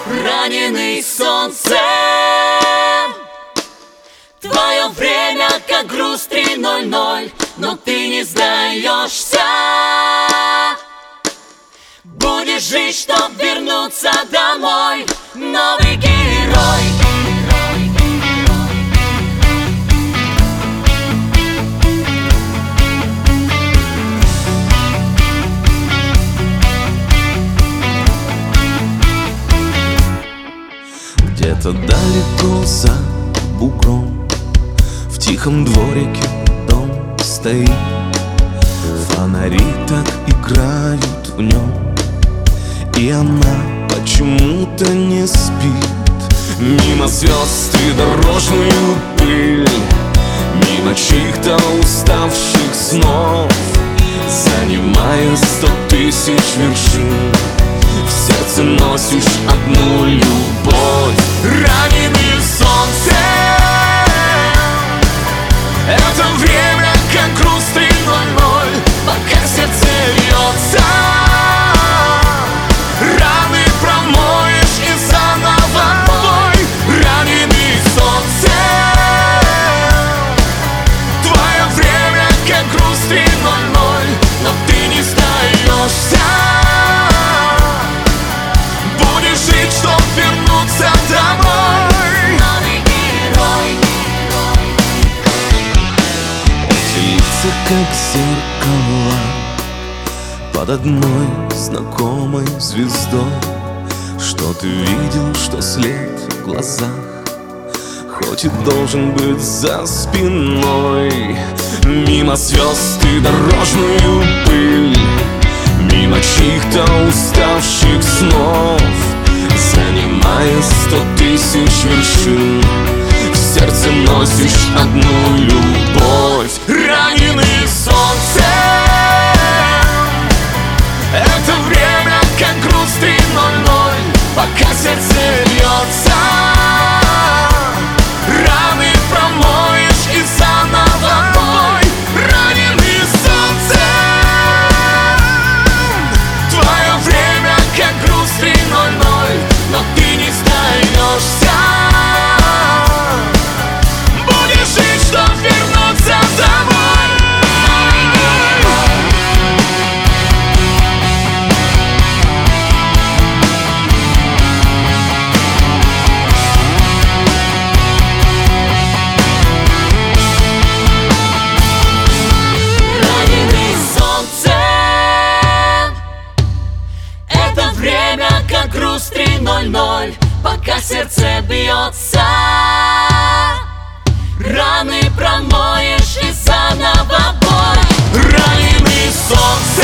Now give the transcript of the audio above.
раненый солнцем. Твое время как груз 3:00, но ты не сдаешься. Будешь жить, чтоб вернуться домой, новый герой. Где-то далеко за бугром, в тихом дворике дом стоит. Фонари так играют в нем, и она почему-то не спит. Мимо звезд и дорожную пыль, мимо чьих-то уставших снов, занимая 100 000 вершин, в сердце носишь одну любовь. Раненый солнцем, это время как груз 3:00, пока сердце льется. Раны промоешь и заново бой. Раненый солнцем, твое время как груз 3:00, но ты не сдаешься. Будешь жить, чтоб вернуться домой, Новый герой. эти лица как зеркала под одной знакомой звездой. Что ты видел, что след в глазах, хоть и должен быть за спиной. Мимо звезд и дорожную пыль, мимо чьих-то уставших снов, занимая 100 000 вершин, в сердце носишь одну любовь. Раненый солнцем, это время как груз 3:00, пока сердце льется. Раны промоешь и заново бой. Раненый солнцем, твое время как груз 3:00, но ты не сдаешься. Будешь жить, чтоб вернуться домой. Раненый солнцем, это время как груз 3:00, пока сердце бьется. Раны промоешь и заново бой. Раненый солнцем,